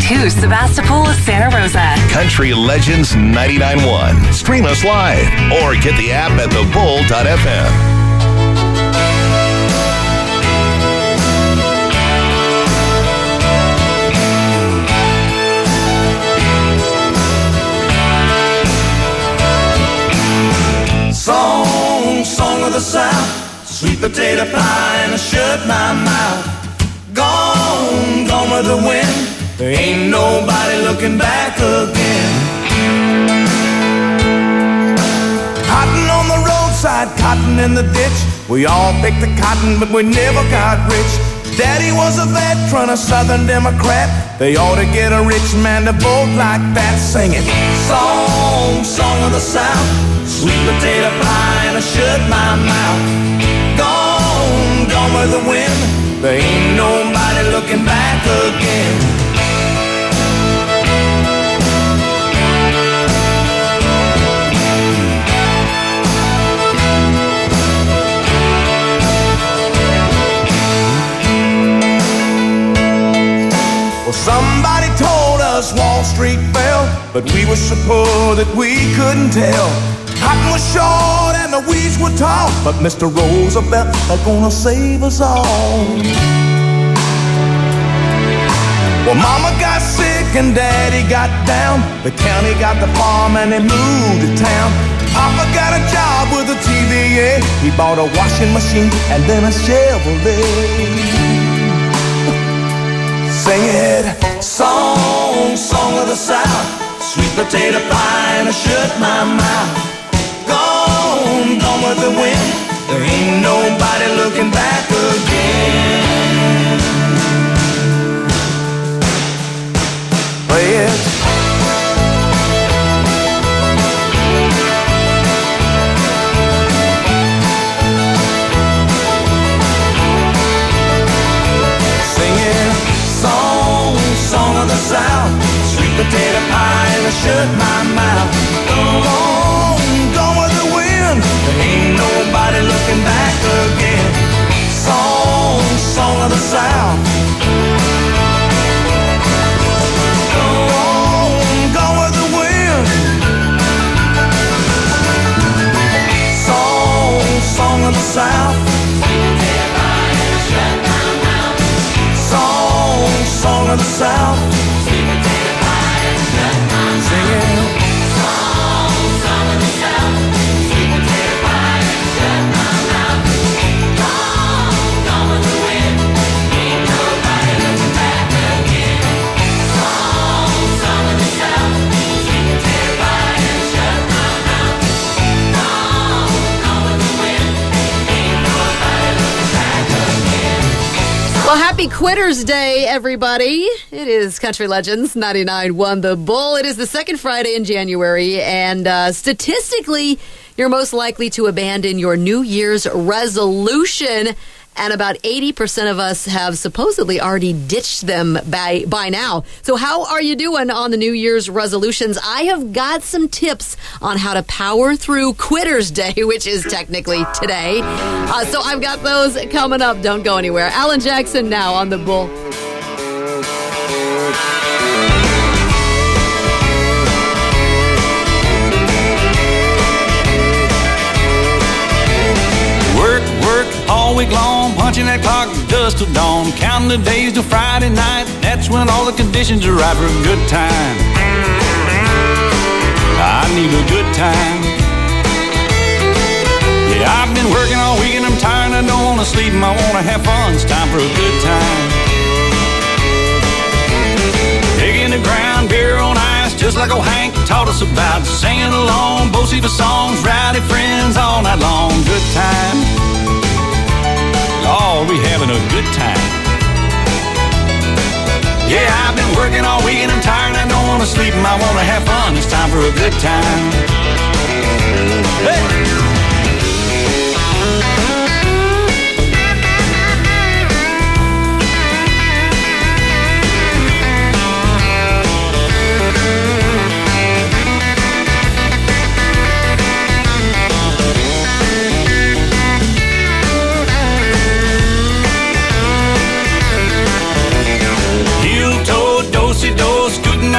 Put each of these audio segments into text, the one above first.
to Sebastopol, Santa Rosa. Country Legends 99.1. Stream us live or get the app at thebull.fm. Song of the South, sweet potato pie and I shut my mouth. Gone with the wind, there ain't nobody looking back again. Cotton on the roadside, cotton in the ditch. We all picked the cotton, but we never got rich. Daddy was a veteran, a Southern Democrat. They ought to get a rich man to vote like that. Singing song of the South, sweet potato pie and I shut my mouth. Gone with the wind, there ain't nobody looking back again. Well, somebody told us Wall Street fell, but we were so poor that we couldn't tell. Cotton was short and the weeds were tall, but Mr. Roosevelt is gonna save us all. Well, Mama got sick and Daddy got down. The county got the farm and they moved to town. Papa got a job with the TVA. He bought a washing machine and then a Chevrolet. Sing it, song of the South, sweet potato pie and I shut my mouth. Gone with the wind, there ain't nobody looking back again. Play it. Singing song of the South, sweet potato pie and I shut my mouth. Gone with the wind, there ain't nobody looking back again. Song of the South. Gone with the wind. Song of the South. Song of the South. Singing. Song of the South. Sweet potato pie and shut my mouth. Gone with the wind. Ain't nobody looking back again. Song of the South. Sweet potato pie and shut my mouth. Gone with the wind. Ain't nobody looking back again. Well, happy Quitters Day, everybody. It is Country Legends 99.1 The Bull. It is the second Friday in January, and statistically, you're most likely to abandon your New Year's resolution, and about 80% of us have supposedly already ditched them by now. So how are you doing on the New Year's resolutions? I have got some tips on how to power through Quitters Day, which is technically today. So I've got those coming up. Don't go anywhere. Alan Jackson now on The Bull. Work all week long, punching that clock just till dawn, counting the days till Friday night. That's when all the conditions are right for a good time. I need a good time. Yeah, I've been working all week and I'm tired. I don't want to sleep and I want to have fun. It's time for a good time. Digging the ground, beer on ice, just like old Hank taught us about. Singing along, both the songs, rowdy friends all night long. Good time. Oh, we having a good time. Yeah, I've been working all week and I'm tired. I don't want to sleep and I want to have fun. It's time for a good time. Hey!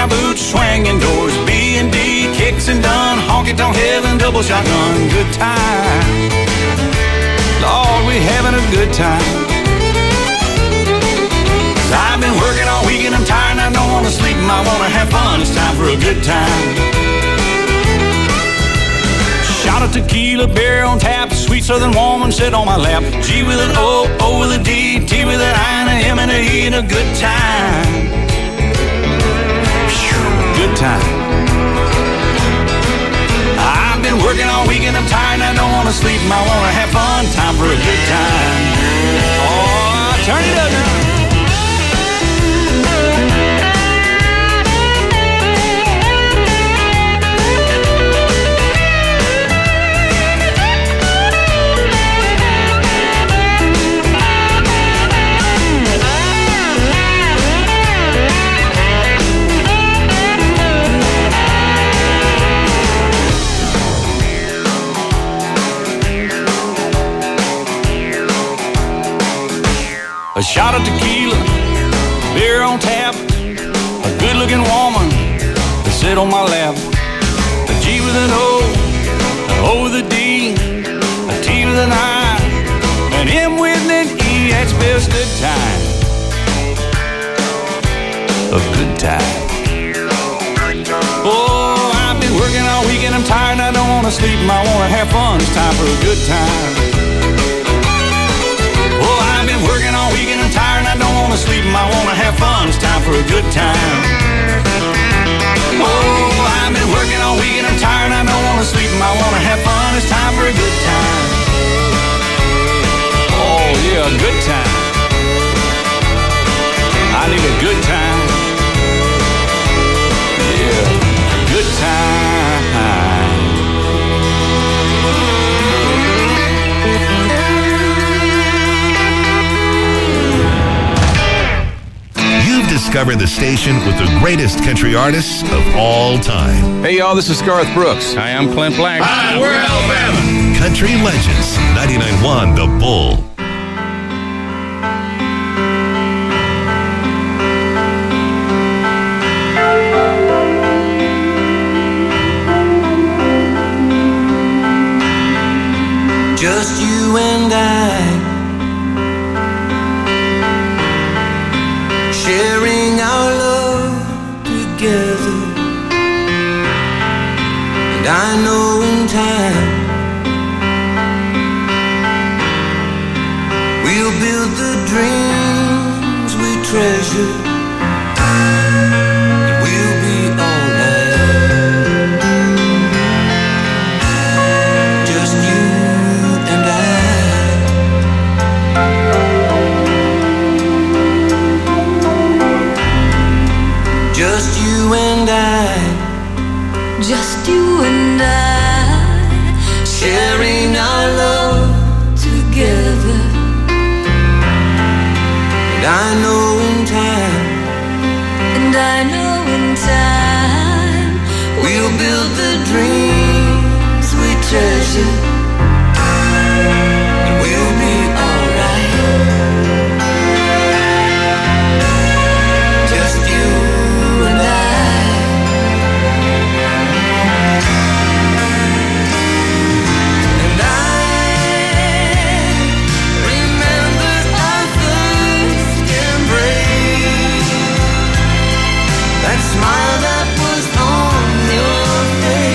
high boots, swinging doors, B&D, kicks and done, honky-tonk heaven, double shotgun, good time. Lord, we having a good time. 'Cause I've been working all week and I'm tired and I don't want to sleep and I want to have fun. It's time for a good time. Shot of tequila, beer on tap, sweet southern woman sit on my lap. G with an O, O with a D, T with an I and a M and a E and a good time. Good time. I've been working all week and I'm tired and I don't want to sleep and I want to have fun. Time for a good time. Oh, turn it up now. A shot of tequila, beer on tap, a good-looking woman to sit on my lap. A G with an O, an O with a D, a T with an I, an M with an E, that's best good time. A good time. Oh, I've been working all week and I'm tired and I don't want to sleep and I want to have fun. It's time for a good time. Oh, I've been working all week and I'm tired and I don't want to sleep and I want to have fun. It's time for a good time. Oh, I've been working all week and I'm tired and I don't want to sleep and I want to have fun. It's time for a good time. Oh, yeah, a good time. I need a good time. Yeah, good time. You've discovered the station with the greatest country artists of all time. Hey, y'all, this is Garth Brooks. Hi, I'm Clint Black. Hi, we're Alabama. Country Legends, 99.1 The Bull. Just you and I, sharing our love together. And I know in time we'll build the dreams we treasure. And we'll be alright. Just you and I. Just you and I. Just you and I, Sharing our love together. and I know in time And I know in time we'll build the dreams we treasure. And we'll be alright. Just you and I. And I remember our first embrace. That smile that was on your face.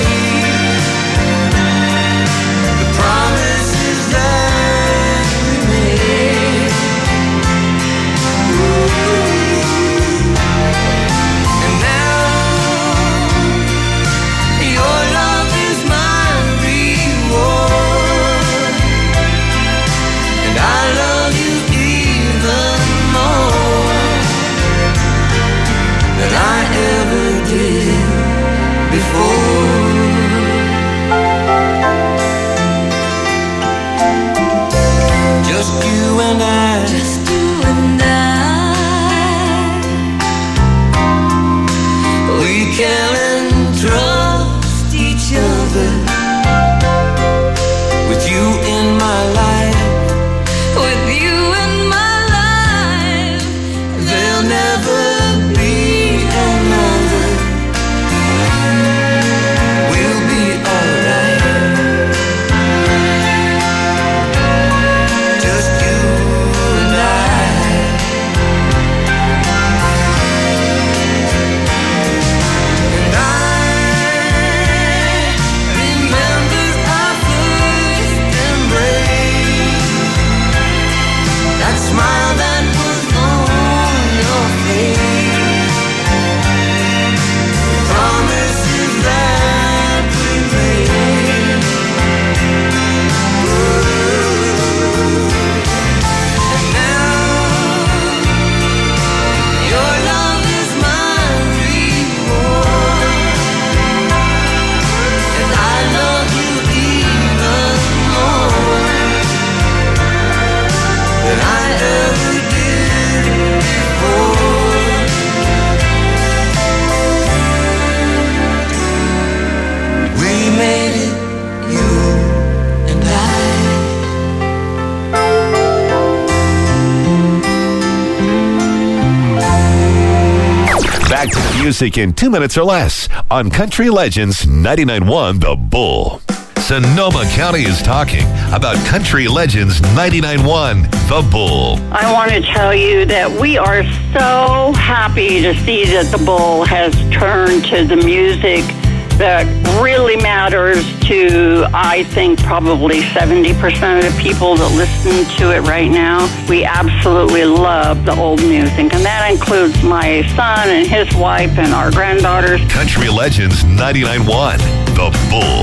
Back to the music in 2 minutes or less on Country Legends 99.1 The Bull. Sonoma County is talking about Country Legends 99.1 The Bull. I want to tell you that we are so happy to see that the Bull has turned to the music that really matters to, I think, probably 70% of the people that listen to it right now. We absolutely love the old music, and that includes my son and his wife and our granddaughters. Country Legends 99.1 The Bull.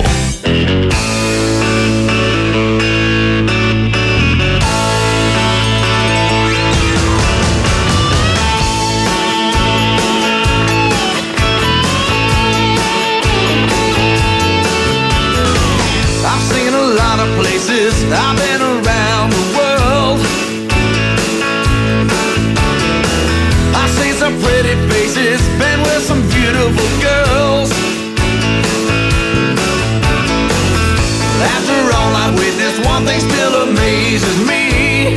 I've been around the world. I've seen some pretty faces, been with some beautiful girls. After all I've witnessed, one thing still amazes me.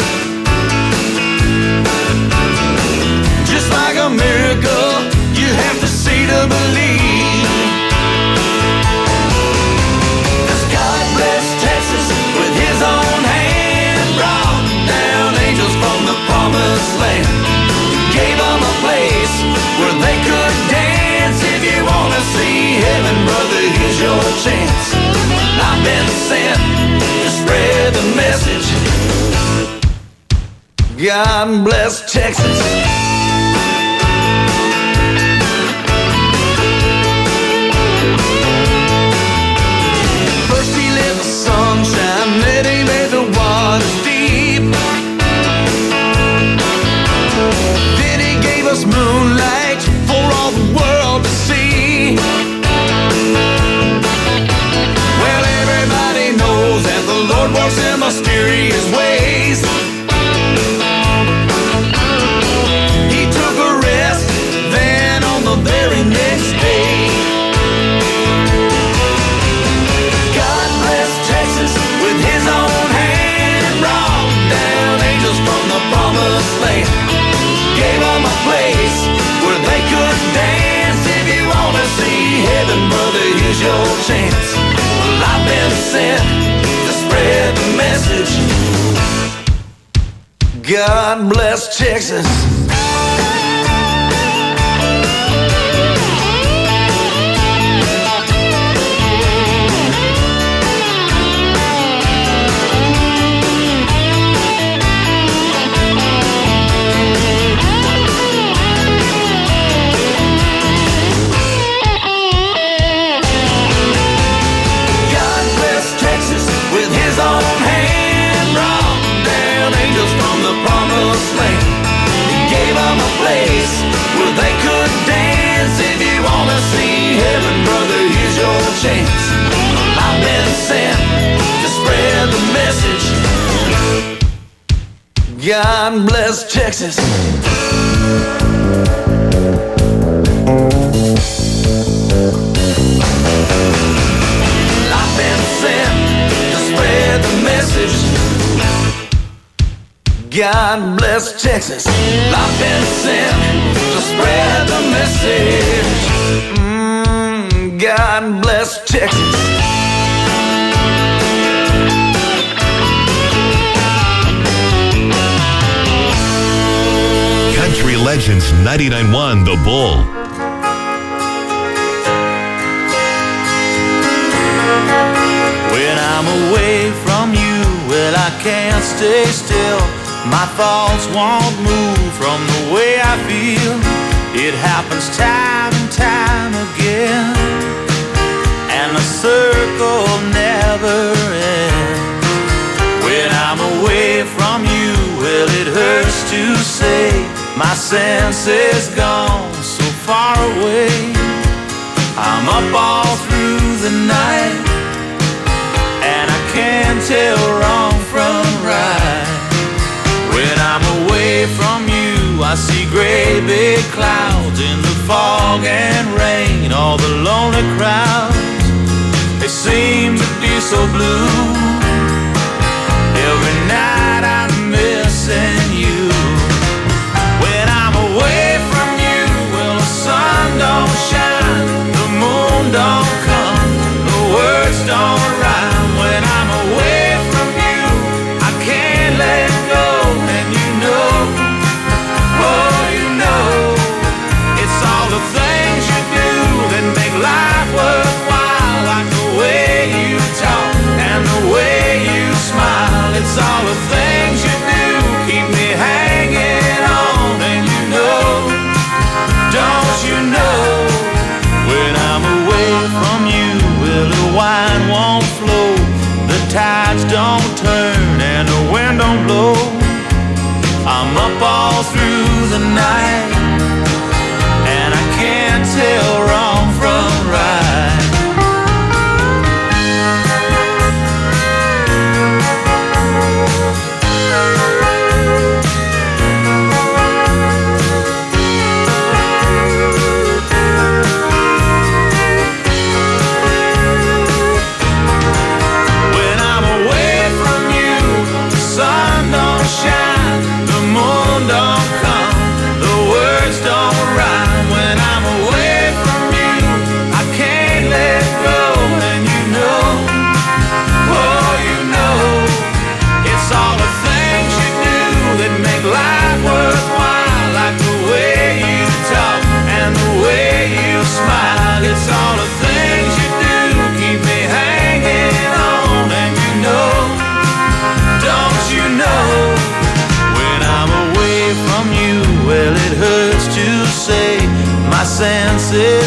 Just like a miracle, you have to see to believe. Gave them a place where they could dance. If you want to see heaven, brother, here's your chance. I've been sent to spread the message. God bless Texas. First he let the sunshine, then he made the waters deep. Then he gave us moonlight for all the world to see. Well, everybody knows that the Lord works in mysterious ways. He took a rest, then on the very next day. God bless Texas with his own hand, brought down angels from the promised land. Gave them a place where they could dance. If you want to see heaven, brother, here's your chance. Well, I've been sent to spread the message. God bless Texas. Where they could dance. If you want to see heaven, brother, here's your chance. I've been sent to spread the message. God bless Texas. I've been sent to spread the message. God bless Texas. I've been sent to spread the message. God bless Texas. Country Legends 99.1 The Bull. When I'm away from you, well, I can't stay still. My thoughts won't move from the way I feel. It happens time and time again, and the circle never ends. When I'm away from you, well, it hurts to say my sense is gone so far away. I'm up all through the night, and I can't tell wrong from right. When I'm away from you, I see gray big clouds in the fog and rain. All the lonely crowds, they seem to be so blue. Every night I'm missing you. When I'm away from you, well, the sun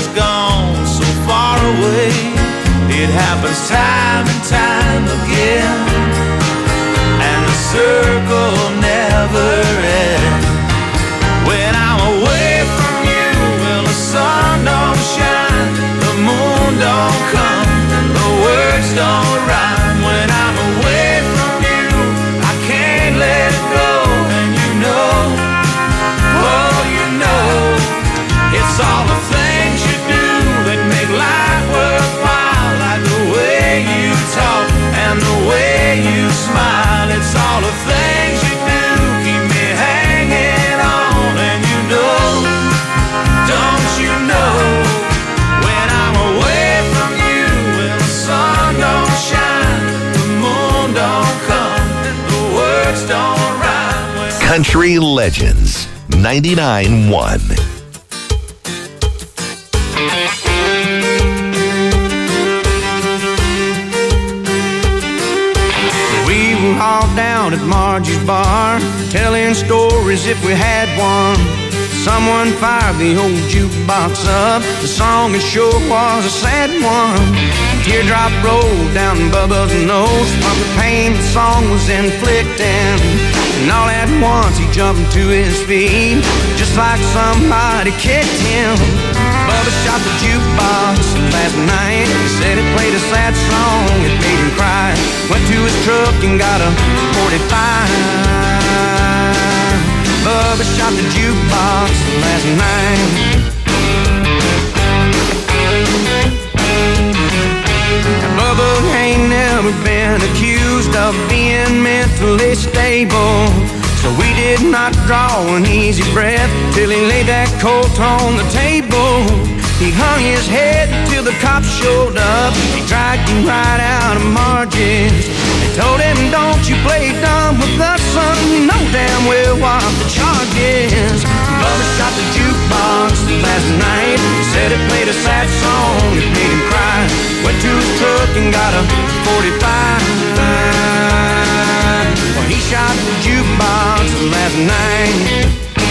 is gone so far away. It happens time and time again, and the circle never ends. When I'm away from you, well, the sun don't shine, the moon don't come, the words don't rhyme. When I'm away from you, I can't let it go. And you know, oh, you know, it's all the things you do that make life worthwhile, like the way you talk and the way you smile. It's all the things you do keep me hanging on. And you know, don't you know, when I'm away from you, well, the sun don't shine, the moon don't come, the words don't rhyme. Country Legends 99.1. All down at Margie's bar, telling stories if we had one. Someone fired the old jukebox up. The song it sure was a sad one. Teardrop rolled down Bubba's nose from the pain the song was inflicting. And all at once he jumped to his feet, just like somebody kicked him. Bubba shot the jukebox last night. He said it played a sad song, it made him cry. Went to his truck and got a 45. Bubba shot the jukebox last night. Now Bubba ain't never been accused of being mentally stable, so we did not draw an easy breath till he laid that colt on the table. He hung his head till the cops showed up. He dragged him right out of Margie's. They told him, don't you play dumb with us, son. You know damn well what the charge is. Bubba shot the jukebox last night. He said it played a sad song, it made him cry. Went to his truck and got a 45. Well, he shot the jukebox last night.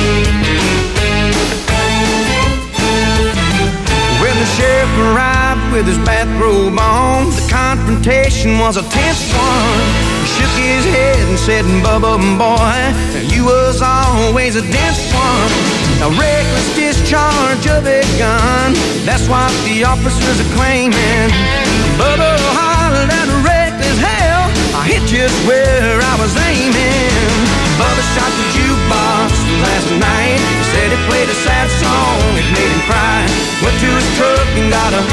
When the sheriff arrived with his bathrobe on, the confrontation was a tense one. He shook his head and said, Bubba, boy, you was always a dense one. A reckless discharge of a gun, that's what the officers are claiming. Bubba hollered at a reckless hell, I hit just where I was aiming. Bubba shot the jukebox last night. He said it played a sad song, it made him cry. Went to his truck and got a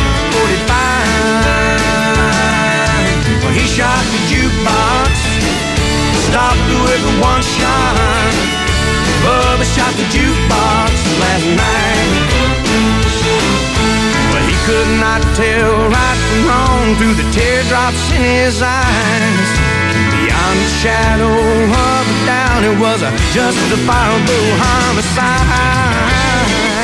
45. Well, he shot the jukebox, stopped with one shot. Bubba shot the jukebox last night. Well, he could not tell right from wrong through the teardrops in his eyes. Beyond the shadow of a doubt, it was a justifiable homicide.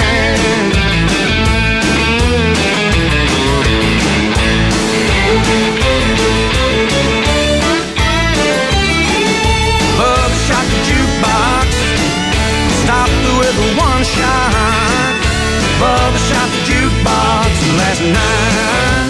Bubba shot the jukebox, stopped with one shot. Bubba shot the jukebox last night.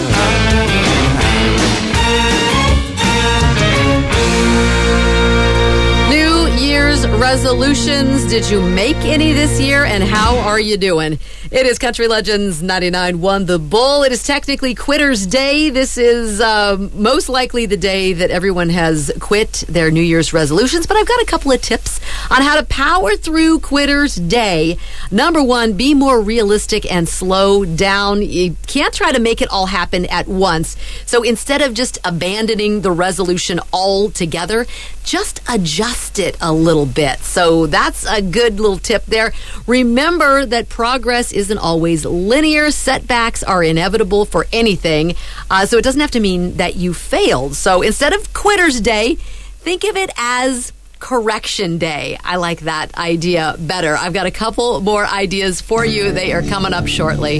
New Year's resolutions. Did you make any this year, and how are you doing? It is Country Legends 99.1 The Bull. It is technically Quitter's Day. This is most likely the day that everyone has quit their New Year's resolutions, but I've got a couple of tips on how to power through Quitter's Day. Number one, be more realistic and slow down. You can't try to make it all happen at once. So instead of just abandoning the resolution altogether, just adjust it a little bit. So that's a good little tip there. Remember that progress isn't always linear. Setbacks are inevitable for anything. So it doesn't have to mean that you failed. So instead of Quitter's Day, think of it as Correction Day. I like that idea better. I've got a couple more ideas for you. They are coming up shortly.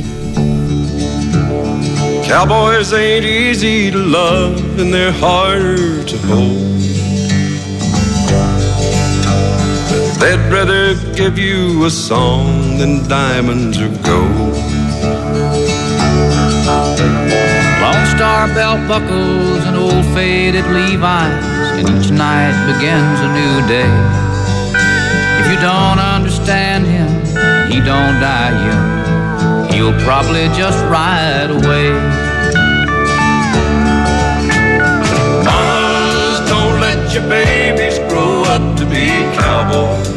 Cowboys ain't easy to love and they're harder to hold. They'd rather give you a song than diamonds or gold. belt buckles and old faded Levi's, and each night begins a new day. If you don't understand him, he don't die young. He'll probably just ride away. Mamas, don't let your babies grow up to be cowboys.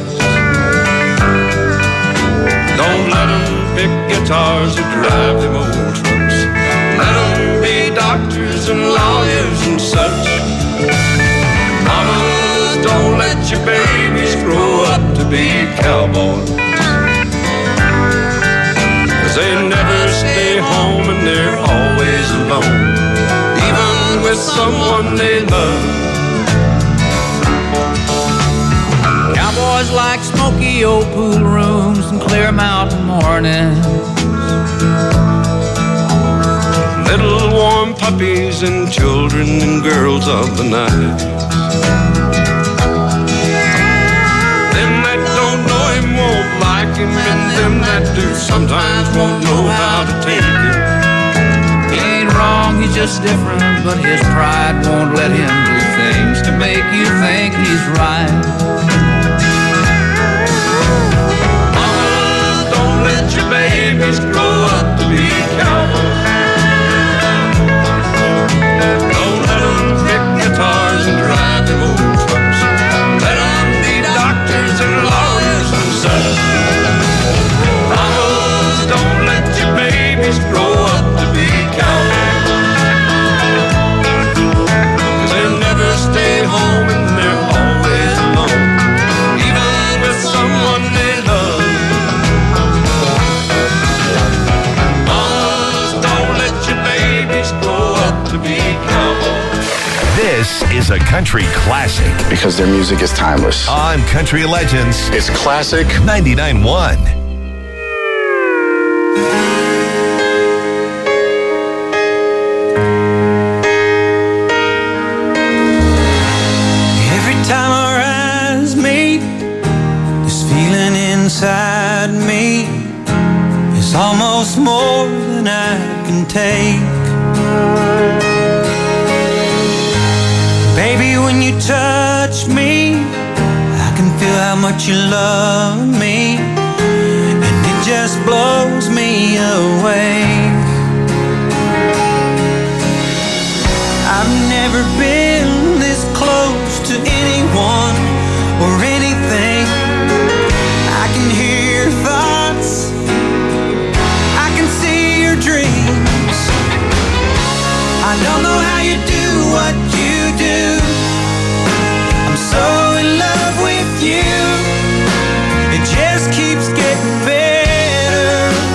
Don't let them pick guitars or drive them old trucks. Let them be doctors and lawyers and such. Mamas, don't let your babies grow up to be cowboys. 'Cause they never stay home and they're always alone, even with someone they love. Cowboys like smoky old pool rooms and clear mountain mornings. Little warm puppies and children and girls of the night. Them that don't know him won't like him, and them that do sometimes won't know how to take him. He ain't wrong, he's just different, but his pride won't let him do things to make you think he's right. Mamas, don't let your babies grow up to be cowboys. Don't let them pick guitars and drive them old trucks. Let them be doctors and lawyers and such. Mamas, don't let your babies grow up to be cowboys. 'Cause they never stay home and they're always alone, even with someone they love. Mamas, don't let your babies grow up to be cowboys. This is a country classic Because their music is timeless. on Country Legends It's classic. 99.1. Every time our eyes meet, this feeling inside me is almost more than I can take. Baby, when you touch me, I can feel how much you love me, and it just blows me away. I've never been this close to anyone or anything. I can hear your thoughts, I can see your dreams. I don't know how you do what you do. I'm so in love with you. It just keeps getting better.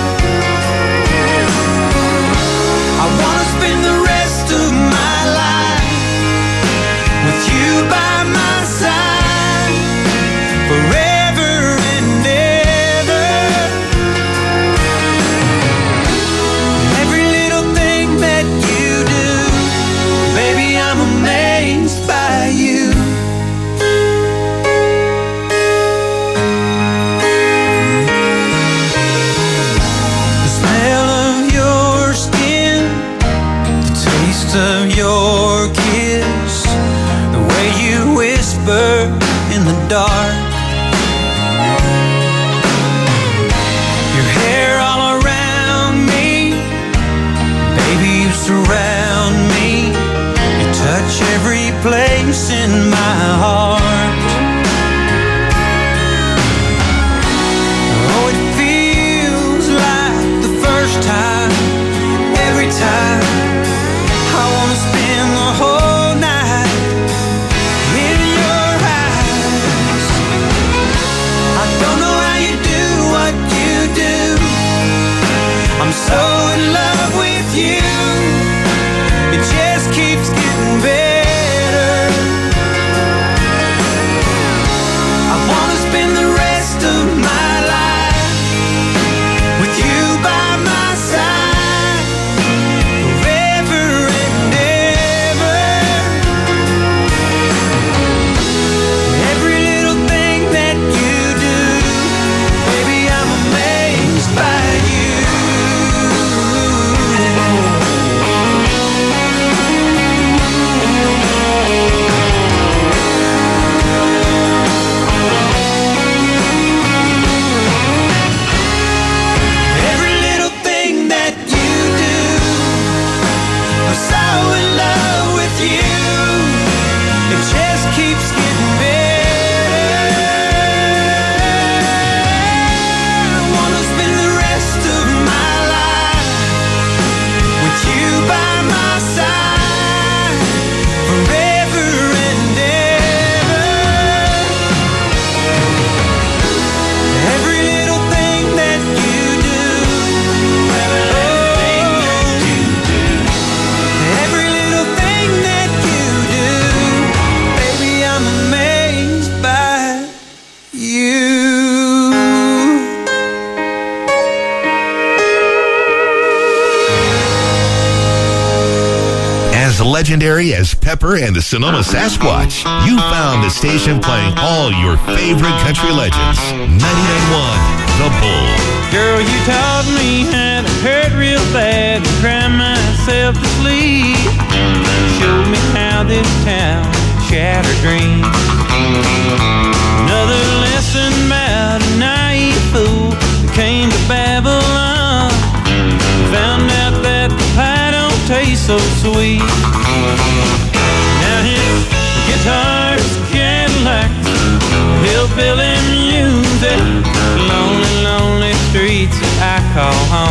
I wanna spend the rest of my life with you by my side, forever and ever. Every little thing that you do, baby, I'm amazed by you. The smell of your skin, the taste of your kiss, the way you whisper in the dark, your hair all around me, baby, you surround me, you touch every place in my heart. Oh, it feels like the first time, every time. I wanna spend the whole night in your eyes. I don't know how you do what you do. I'm so in love with you. It just keeps getting better. I wanna spend the rest of my life with you by my side, forever and ever. Every little thing that you do, baby, I'm amazed by you. legendary as Pepper and the Sonoma Sasquatch, you found the station playing all your favorite country legends. 99.1 The Bull. Girl, you taught me how to hurt real bad and cry myself to sleep. Showed me how this town shattered dreams. Another lesson about a naive fool that came to Babylon. Found out that the pie don't taste so sweet. Now his guitar's Cadillacs, hillbilly music, lonely, lonely streets that I call home.